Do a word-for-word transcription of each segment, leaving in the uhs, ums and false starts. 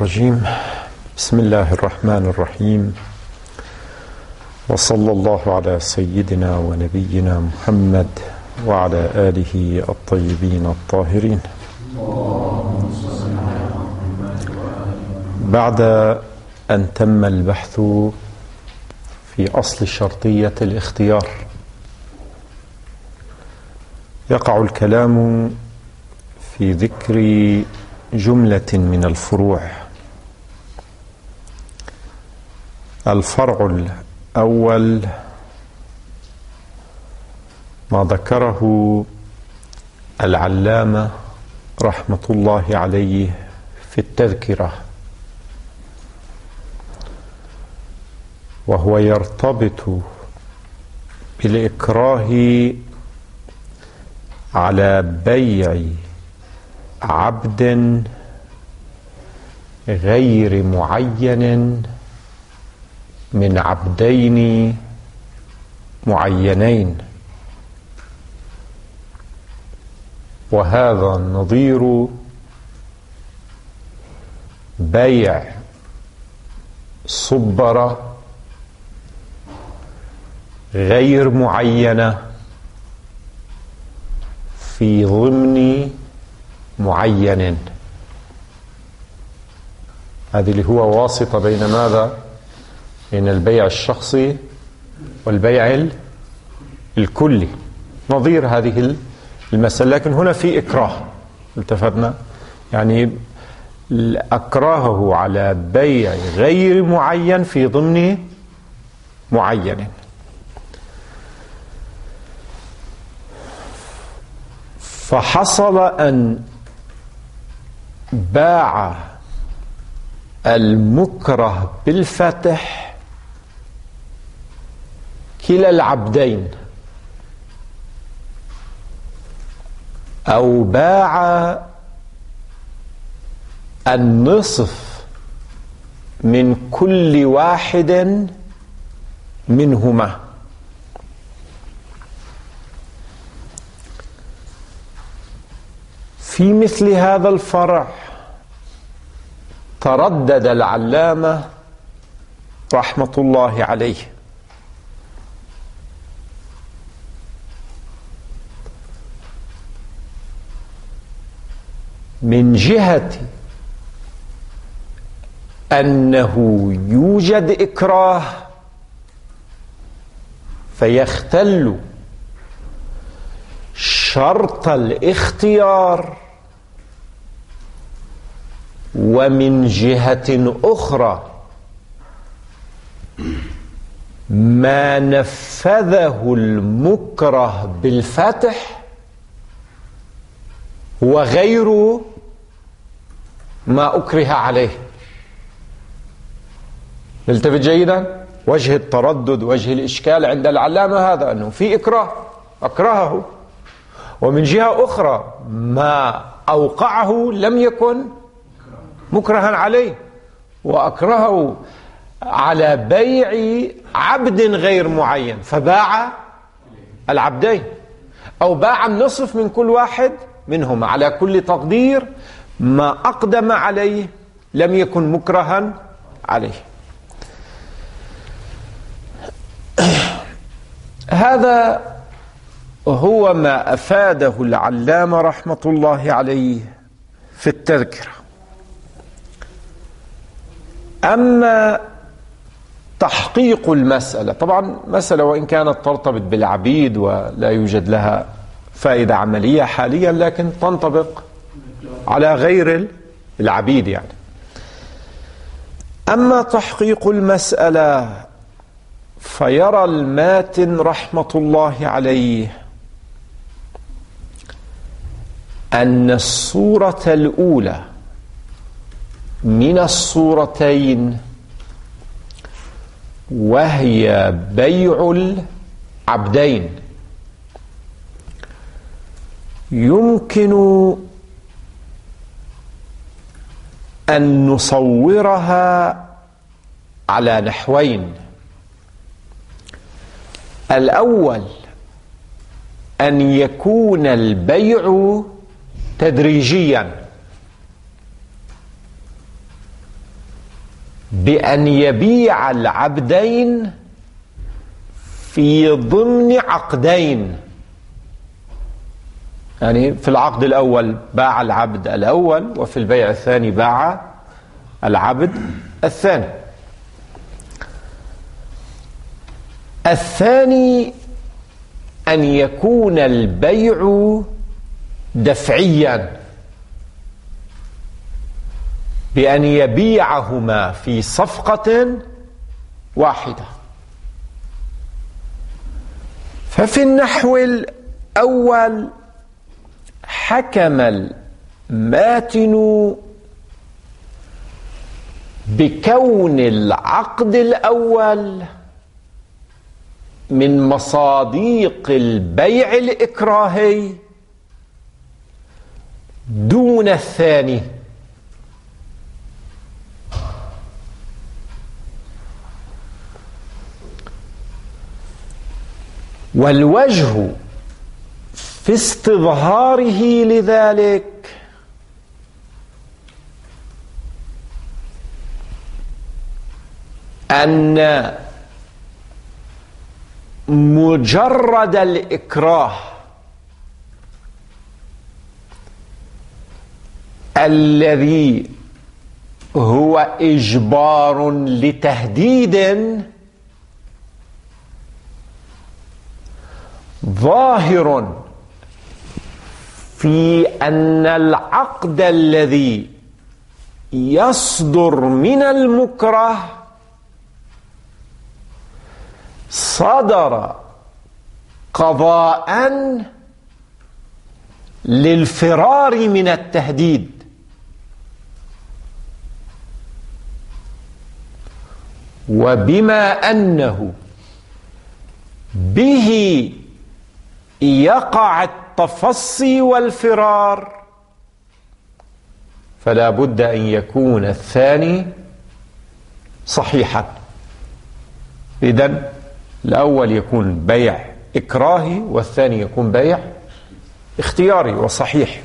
الرجيم. بسم الله الرحمن الرحيم، وصلى الله على سيدنا ونبينا محمد وعلى آله الطيبين الطاهرين. بعد أن تم البحث في أصل شرطية الاختيار، يقع الكلام في ذكر جملة من الفروع. الفرع الأول ما ذكره العلامة رحمة الله عليه في التذكرة، وهو يرتبط بالإكراه على بيع عبد غير معين من عبدين معينين، وهذا نظير بيع صبرة غير معينة في ضمن معين. هذه اللي هو واسطة بين ماذا؟ بين البيع الشخصي والبيع الكلي، نظير هذه المسألة. لكن هنا في إكراه، التفتنا يعني أكراهه على بيع غير معين في ضمن معين. فحصل أن باع المكره بالفتح كلا العبدين، أو باع النصف من كل واحد منهما. في مثل هذا الفرع تردد العلامة رحمة الله عليه، من جهة أنه يوجد إكراه فيختل شرط الاختيار، ومن جهة أخرى ما نفذه المكره بالفتح هو غير ما أكره عليه. نلتفت جيدا، وجه التردد وجه الإشكال عند العلامة هذا، أنه في إكراه أكرهه، ومن جهة أخرى ما أوقعه لم يكن مكرها عليه، وأكرهه على بيع عبد غير معين فباع العبدين، أو باع النصف من كل واحد منهما. على كل تقدير ما أقدم عليه لم يكن مكرها عليه. هذا هو ما أفاده العلامة رحمة الله عليه في التذكرة. أما تحقيق المسألة، طبعا مسألة وإن كانت ترتبط بالعبيد ولا يوجد لها فائدة عملية حاليا، لكن تنطبق على غير العبيد يعني. أما تحقيق المسألة فيرى الماتن رحمة الله عليه أن الصورة الأولى من الصورتين، وهي بيع العبدين، يمكن أن نصورها على نحوين. الأول أن يكون البيع تدريجيا، بأن يبيع العبدين في ضمن عقدين. يعني في العقد الأول باع العبد الأول، وفي البيع الثاني باع العبد الثاني. الثاني أن يكون البيع دفعيا، بأن يبيعهما في صفقة واحدة. ففي النحو الأول حكم الماتن بكون العقد الأول من مصاديق البيع الإكراهي دون الثاني، والوجه في استظهاره لذلك أن مجرد الإكراه الذي هو إجبار لتهديد ظاهر في أن العقد الذي يصدر من المكره صدر قضاء للفرار من التهديد، وبما أنه به يقع التفصي والفرار فلا بد أن يكون الثاني صحيحا. إذن الأول يكون بيع إكراهي، والثاني يكون بيع اختياري وصحيح.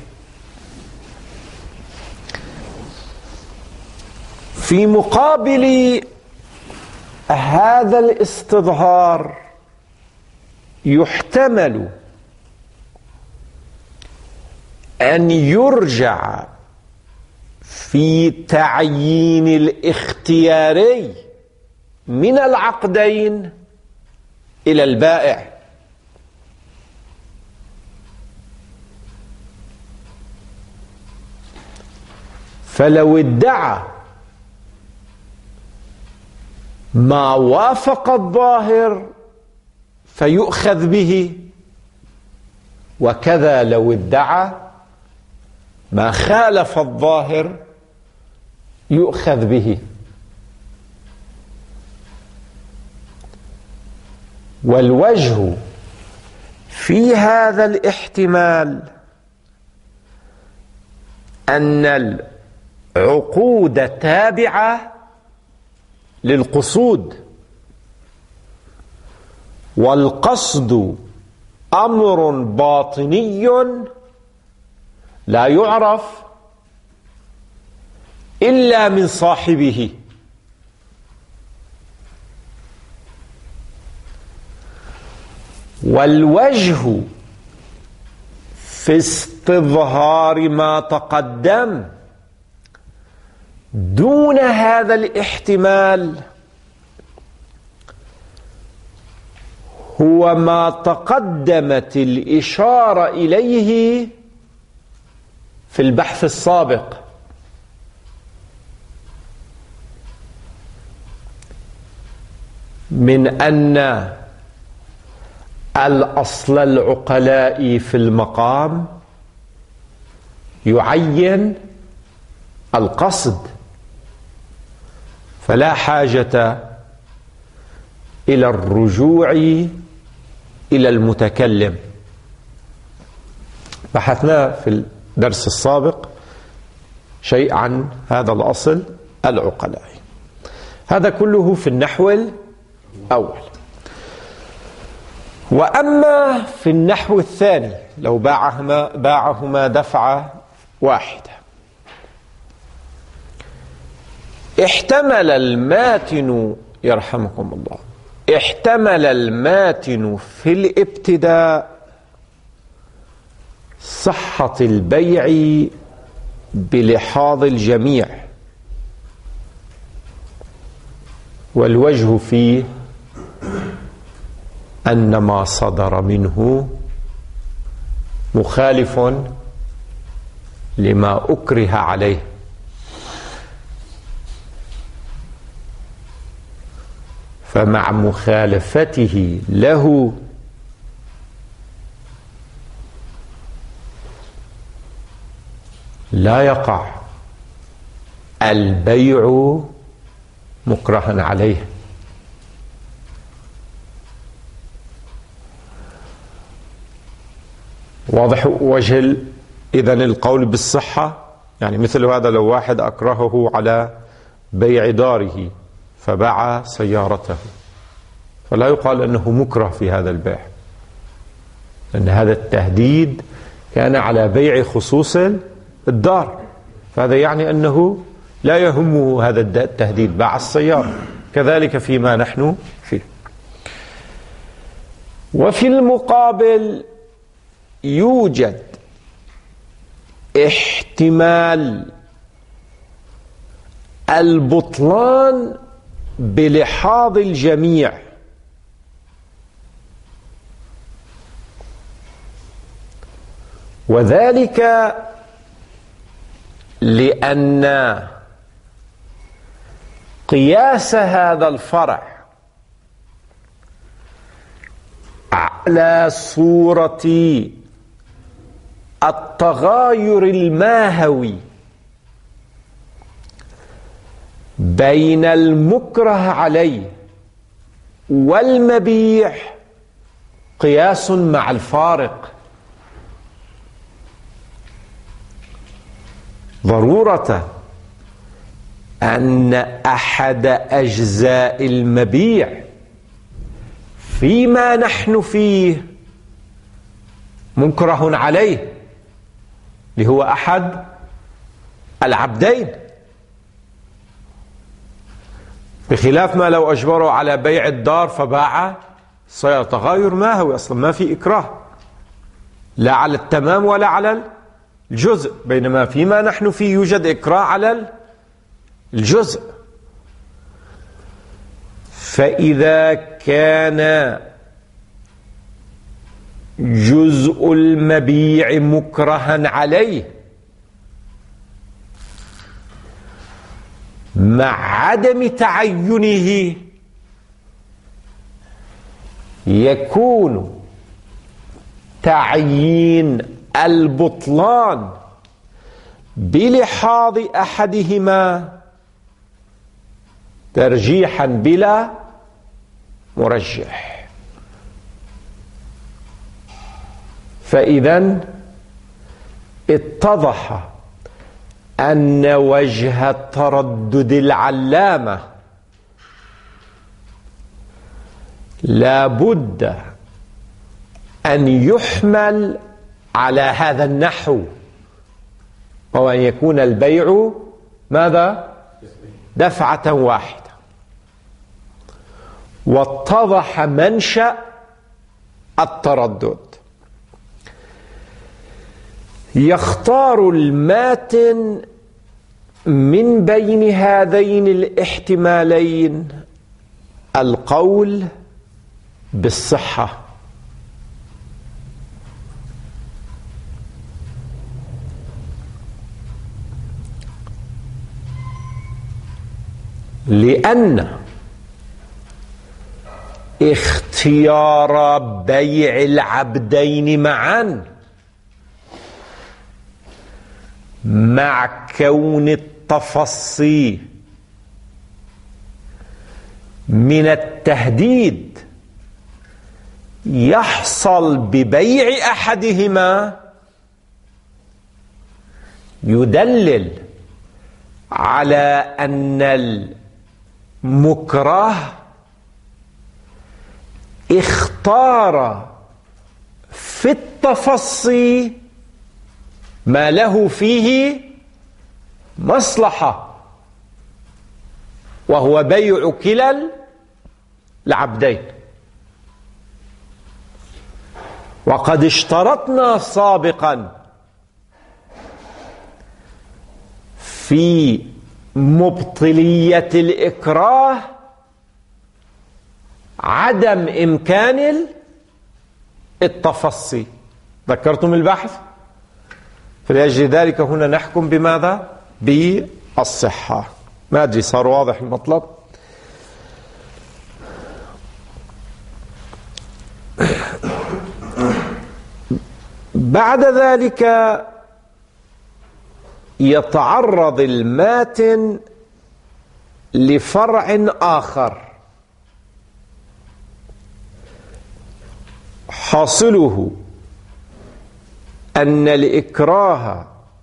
في مقابل هذا الاستظهار يحتمل أن يرجع في تعيين الاختياري من العقدين إلى البائع، فلو ادعى ما وافق الظاهر فيؤخذ به، وكذا لو ادعى ما خالف الظاهر يؤخذ به. والوجه في هذا الاحتمال أن العقود تابعة للقصود، والقصد أمر باطني لا يعرف إلا من صاحبه، والوجه في استظهار ما تقدم دون هذا الاحتمال هو ما تقدمت الإشارة إليه في البحث السابق، من أن الأصل العقلاء في المقام يعين القصد، فلا حاجة إلى الرجوع إلى المتكلم. بحثنا في الدرس السابق شيء عن هذا الأصل العقلاء. هذا كله في النحو الأول. وأما في النحو الثاني لو باعهما, باعهما دفعة واحدة، احتمل الماتن يرحمكم الله احتمل الماتن في الابتداء صحة البيع بلحاظ الجميع، والوجه فيه أن ما صدر منه مخالف لما أكره عليه، فمع مخالفته له لا يقع البيع مكرها عليه. واضح وجه إذن القول بالصحة؟ يعني مثل هذا لو واحد أكرهه على بيع داره فباع سيارته فلا يقال أنه مكره في هذا البيع، لأن هذا التهديد كان على بيع خصوص الدار، فهذا يعني أنه لا يهمه هذا التهديد، باع السيارة. كذلك فيما نحن فيه. وفي المقابل يوجد احتمال البطلان بلحاظ الجميع، وذلك لأن قياس هذا الفرع على صورة التغاير الماهوي بين المكره عليه والمبيع قياس مع الفارق، ضرورة أن أحد أجزاء المبيع فيما نحن فيه مكره عليه، اللي هو أحد العبدين، بخلاف ما لو أجبروا على بيع الدار فباع صار تغاير ماهوي، أصلا ما في إكراه لا على التمام ولا على الجزء، بينما فيما نحن فيه يوجد إكراه على الجزء. فإذا كان جزء المبيع مكرها عليه مع عدم تعينه، يكون تعيين البطلان بلحاظ أحدهما ترجيحا بلا مرجح. فإذا اتضح أن وجه تردد العلامة لا بد أن يحمل على هذا النحو، وهو أن يكون البيع ماذا؟ دفعة واحدة. واتضح منشأ التردد. يختار الماتن من بين هذين الاحتمالين القول بالصحة، لأن اختيار بيع العبدين معا مع كون التفصي من التهديد يحصل ببيع أحدهما يدلل على أن المكره اختار في التفصي ما له فيه مصلحة، وهو بيع كلا العبدين. وقد اشترطنا سابقا في مبطلية الإكراه عدم إمكان التفصي. ذكرتم البحث؟ فلأجل ذلك هنا نحكم بماذا؟ بالصحة. ما أدري صار واضح المطلب؟ بعد ذلك يتعرض الماتن لفرع آخر حاصله أن الإكراه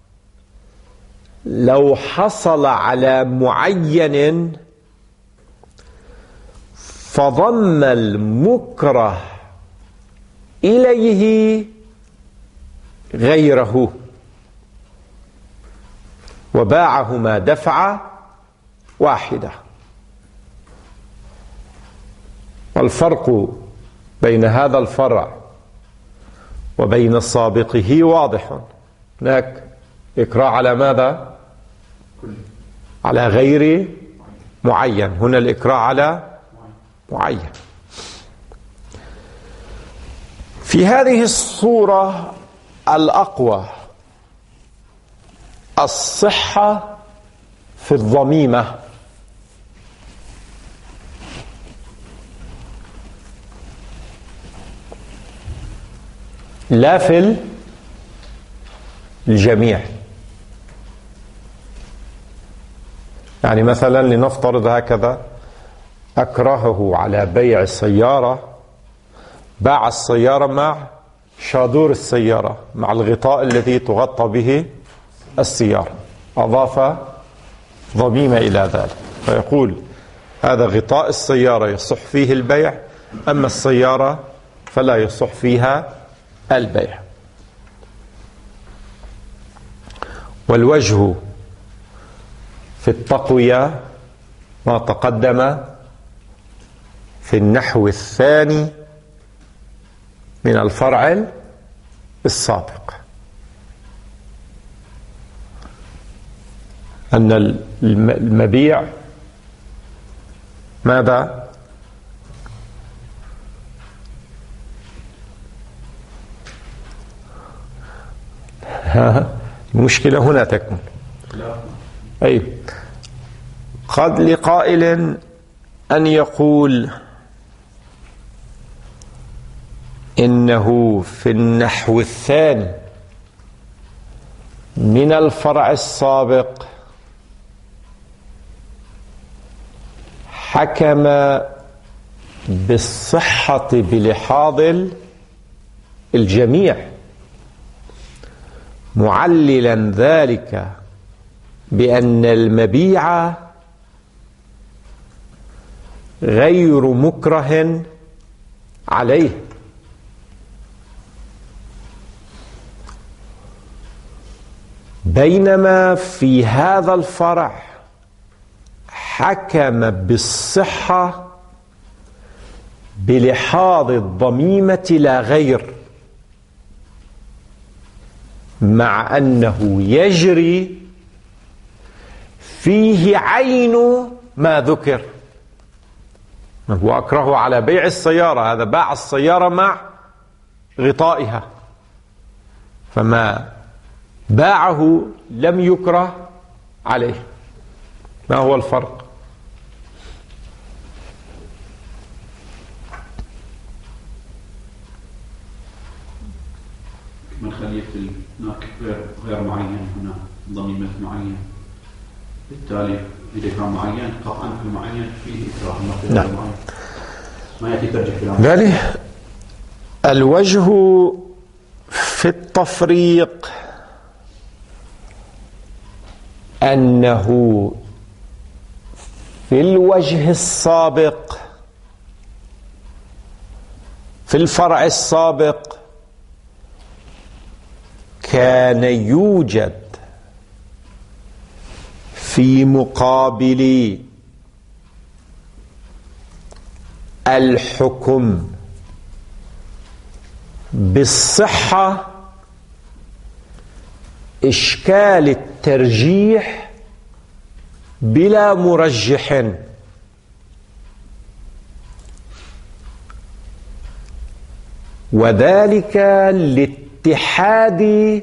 لو حصل على معين فضم المكره إليه غيره وباعهما دفعة واحدة. والفرق بين هذا الفرع وبين سابقه واضح. هناك إكراه على ماذا؟ على غير معين، هنا الإكراه على معين. في هذه الصورة الأقوى الصحة في الضميمة، لا في الجميع. يعني مثلا لنفترض هكذا: أكرهه على بيع السيارة، باع السيارة مع شادور السيارة، مع الغطاء الذي تغطى به السيارة، أضاف ضميمة إلى ذلك، فيقول هذا غطاء السيارة يصح فيه البيع، أما السيارة فلا يصح فيها البيع. والوجه في التقوية ما تقدم في النحو الثاني من الفرع السابق، أن المبيع ماذا؟ المشكلة هنا تكمن. أي قد لقائل أن يقول إنه في النحو الثاني من الفرع السابق حكم بالصحة بلحاظ الجميع، معللا ذلك بأن المبيع غير مكره عليه، بينما في هذا الفرع حكم بالصحة بلحاظ الضميمة لا غير، مع أنه يجري فيه عين ما ذكر. هو أكره على بيع السيارة، هذا باع السيارة مع غطائها، فما باعه لم يكره عليه. ما هو الفرق؟ من خلية هناك غير غير معين، هنا ضميمة معين، بالتالي إذا كان معين قطعا في المعين فيه إكراه، نعم. ما يأتي ترجح في ذلك الوجه في التفريق أنه في الوجه السابق في الفرع السابق كان يوجد في مقابل الحكم بالصحة إشكال الترجيح بلا مرجح، وذلك لاتحاد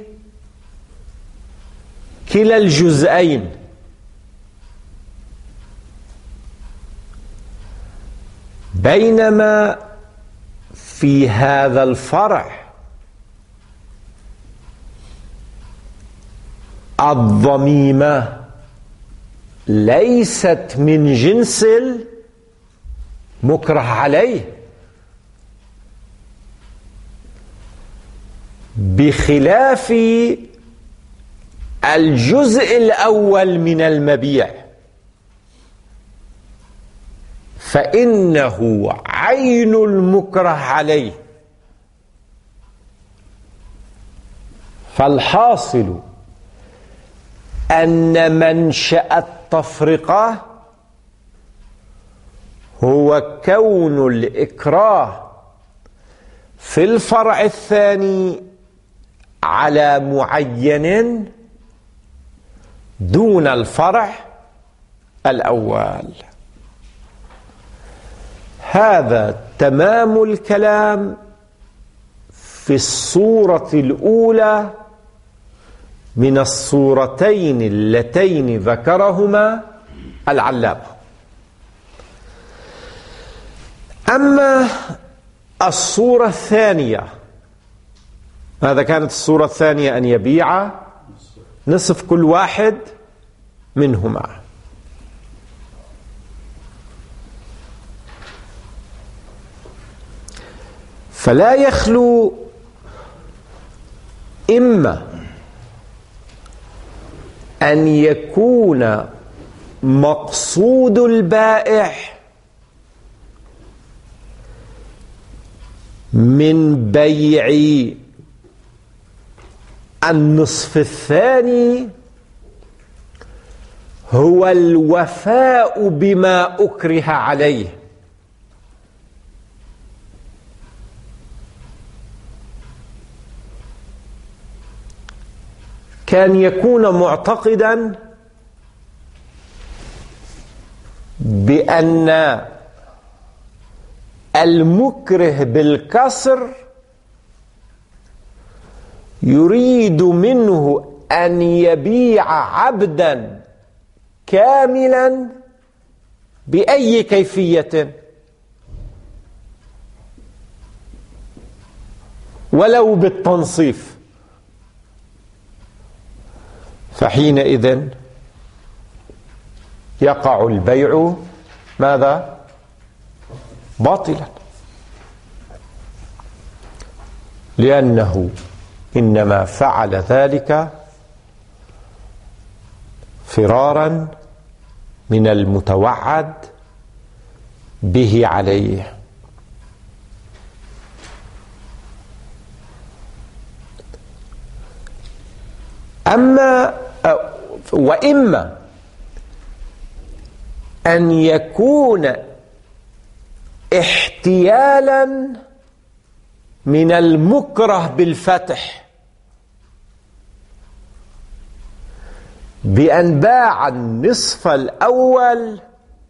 كلا الجزئين، بينما في هذا الفرع الضميمة ليست من جنس المكره عليه، بخلاف الجزء الأول من المبيع، فإنه عين المكره عليه. فالحاصل أن منشأ التفرقة هو كون الإكراه في الفرع الثاني على معين دون الفرع الأول. هذا تمام الكلام في الصورة الأولى من الصورتين اللتين ذكرهما العلامة. أما الصورة الثانية، هذا كانت الصورة الثانية أن يبيع نصف كل واحد منهما. فلا يخلو إما أن يكون مقصود البائع من بيع النصف الثاني هو الوفاء بما أكره عليه، كان يكون معتقدا بأن المكره بالكسر يريد منه أن يبيع عبدا كاملا بأي كيفية ولو بالتنصيف، فحينئذ يقع البيع ماذا؟ باطلا، لأنه إنما فعل ذلك فرارا من المتوعد به عليه. أما وإما أن يكون احتيالا من المكره بالفتح بأن باع النصف الأول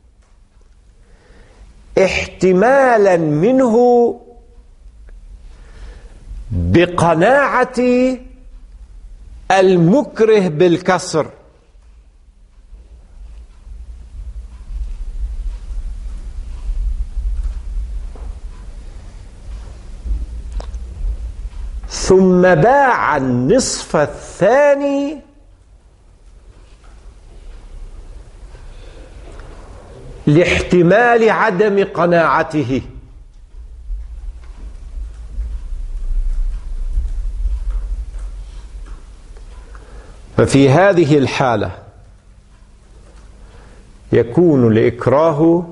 احتمالا منه بقناعة المكره بالكسر، ثم باع النصف الثاني لاحتمال عدم قناعته، ففي هذه الحالة يكون الإكراه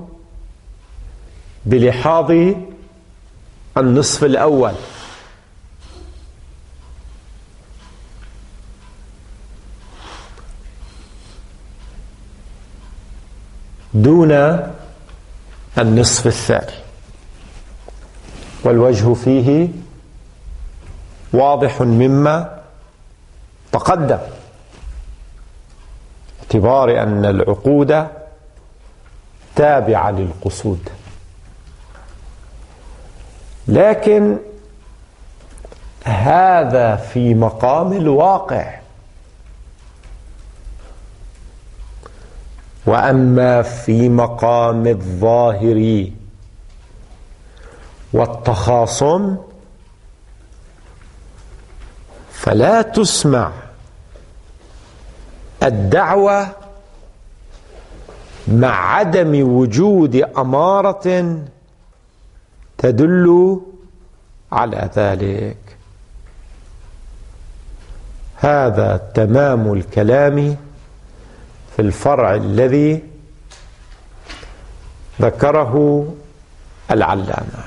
بلحاظ النصف الأول، دون النصف الثاني. والوجه فيه واضح مما تقدم، باعتبار أن العقود تابعة للقصود. لكن هذا في مقام الواقع، وأما في مقام الظاهر والتخاصم فلا تسمع الدعوة مع عدم وجود أمارة تدل على ذلك. هذا تمام الكلام في الفرع الذي ذكره العلامة.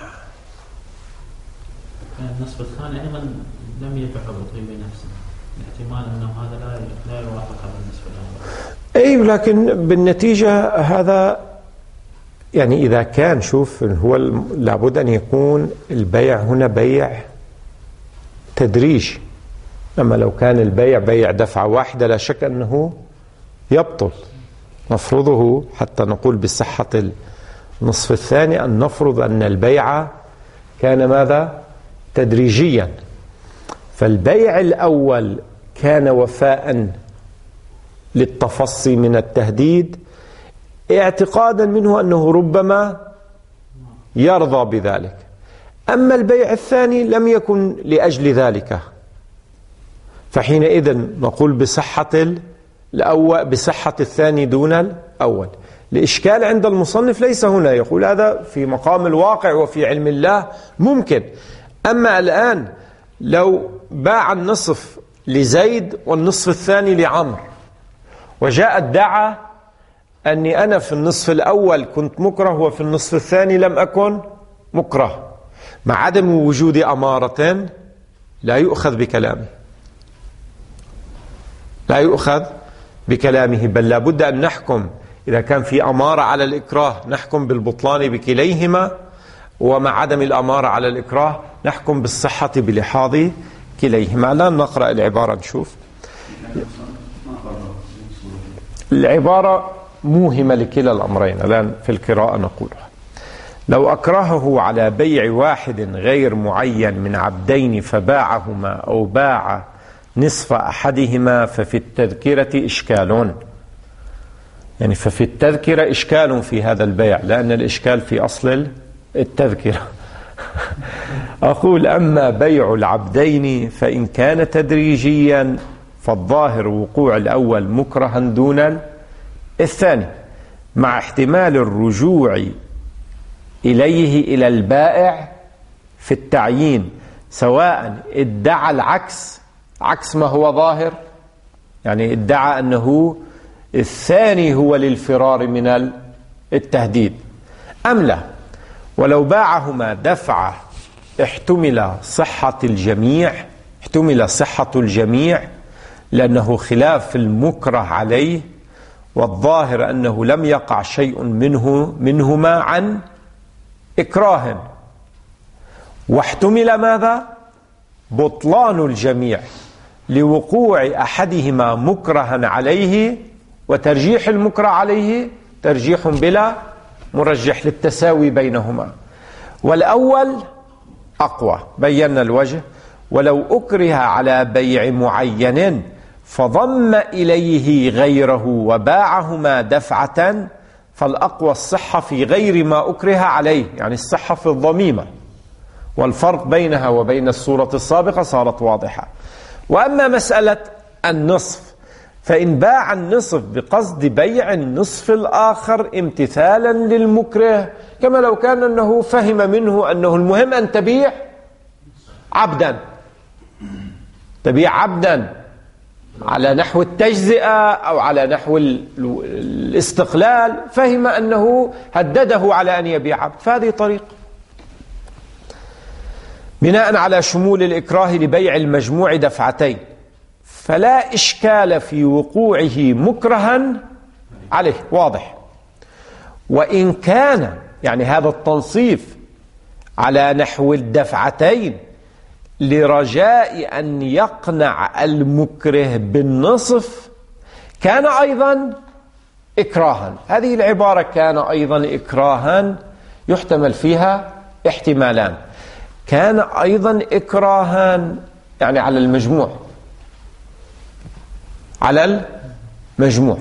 النصف الثاني أيضا لم يقع بطيب نفسه، الاحتمال أنه هذا لا لا يوافق على النصف الأول. أي، لكن بالنتيجة هذا يعني إذا كان شوف هو لابد أن يكون البيع هنا بيع تدريج. أما لو كان البيع بيع دفعة واحدة لا شك أنه يبطل. نفرضه حتى نقول بصحة النصف الثاني أن نفرض أن البيع كان ماذا؟ تدريجيا. فالبيع الأول كان وفاء للتفصي من التهديد اعتقادا منه أنه ربما يرضى بذلك. أما البيع الثاني لم يكن لأجل ذلك، فحينئذ نقول بصحة الأول بصحة الثاني دون الأول. الإشكال عند المصنف ليس هنا، يقول هذا في مقام الواقع وفي علم الله ممكن. أما الآن لو باع النصف لزيد والنصف الثاني لعمر، وجاء ادعى أني أنا في النصف الأول كنت مكره وفي النصف الثاني لم أكن مكره، مع عدم وجود أمارة لا يؤخذ بكلامه، لا يؤخذ بكلامه، بل لابد أن نحكم إذا كان في أمارة على الإكراه نحكم بالبطلان بكليهما، ومع عدم الأمارة على الإكراه نحكم بالصحة بلحاظ كليهما. الآن نقرأ العبارة نشوف. العبارة موهمة لكلا الأمرين الآن في القراءة نقولها. لو أكرهه على بيع واحد غير معين من عبدين فباعهما أو باع نصف أحدهما ففي التذكرة إشكال. يعني ففي التذكرة إشكال في هذا البيع، لأن الإشكال في أصل التذكرة. أقول أما بيع العبدين فإن كان تدريجيا فالظاهر وقوع الأول مكرها دون الثاني، مع احتمال الرجوع إليه إلى البائع في التعيين، سواء ادعى العكس عكس ما هو ظاهر، يعني ادعى أنه الثاني هو للفرار من التهديد، أم لا. ولو باعهما دفعة احتمل صحة الجميع احتمل صحة الجميع لأنه خلاف المكره عليه، والظاهر أنه لم يقع شيء منه منهما عن إكراه، واحتمل ماذا؟ بطلان الجميع لوقوع أحدهما مكرها عليه، وترجيح المكره عليه ترجيح بلا مرجح للتساوي بينهما، والأول أقوى. بينا الوجه. ولو أكره على بيع معين فضم إليه غيره وباعهما دفعة فالأقوى الصحة في غير ما أكره عليه، يعني الصحة في الضميمة، والفرق بينها وبين الصورة السابقة صارت واضحة. وأما مسألة النصف فإن باع النصف بقصد بيع النصف الآخر امتثالا للمكره، كما لو كان أنه فهم منه أنه المهم أن تبيع عبدا تبيع عبدا على نحو التجزئة أو على نحو الاستقلال، فهم أنه هدده على أن يبيع عبد، فهذه طريقة بناء على شمول الإكراه لبيع المجموع دفعتين، فلا إشكال في وقوعه مكرها عليه، واضح. وإن كان يعني هذا التنصيف على نحو الدفعتين لرجاء أن يقنع المكره بالنصف كان أيضا إكراها. هذه العبارة كان أيضا إكراها يحتمل فيها احتمالان. كان أيضا إكراها يعني على المجموع، على المجموع،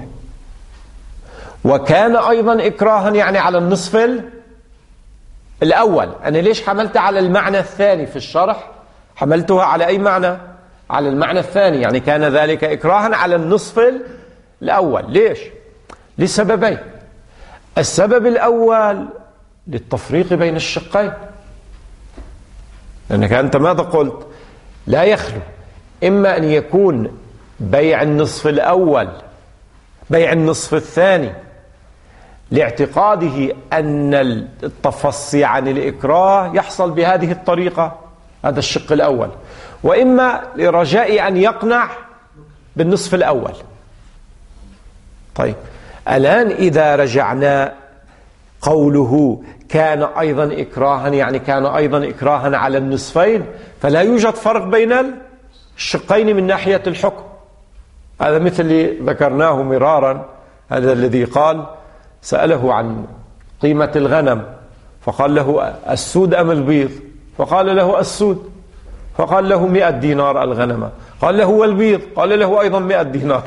وكان أيضا إكراها يعني على النصف الأول. أنا ليش حملت على المعنى الثاني في الشرح؟ حملتها على أي معنى؟ على المعنى الثاني، يعني كان ذلك إكراها على النصف الأول. ليش؟ لسببين. السبب الأول للتفريق بين الشقين، لأنك أنت ماذا قلت؟ لا يخلو إما أن يكون بيع النصف الأول بيع النصف الثاني لاعتقاده أن التفصي عن الإكراه يحصل بهذه الطريقة، هذا الشق الأول، وإما لرجاء أن يقنع بالنصف الأول. طيب الآن إذا رجعنا قوله كان أيضا إكراها يعني كان أيضا إكراها على النصفين، فلا يوجد فرق بين الشقين من ناحية الحكم. هذا مثل اللي ذكرناه مرارا، هذا الذي قال سأله عن قيمة الغنم فقال له السود أم البيض؟ فقال له السود، فقال له مئة دينار الغنمة، قال له والبيض؟ قال له أيضا مئة دينار.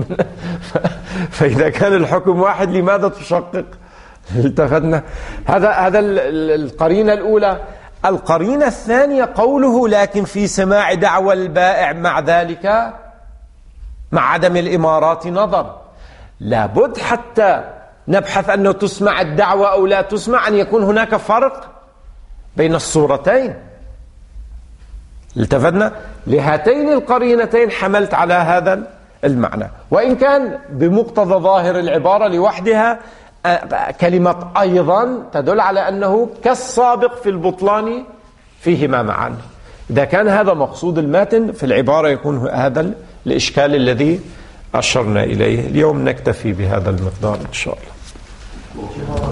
فإذا كان الحكم واحد لماذا تشقق؟ التفتنا. هذا هذا القرينة الأولى. القرينة الثانية قوله لكن في سماع دعوى البائع مع ذلك مع عدم الإمارات نظر. لابد حتى نبحث أنه تسمع الدعوة أو لا تسمع أن يكون هناك فرق بين الصورتين. التفتنا. لهاتين القرينتين حملت على هذا المعنى، وإن كان بمقتضى ظاهر العبارة لوحدها كلمة أيضا تدل على أنه كالسابق في البطلان فيهما معا. إذا كان هذا مقصود الماتن في العبارة يكون هذا الإشكال الذي أشرنا إليه. اليوم نكتفي بهذا المقدار إن شاء الله.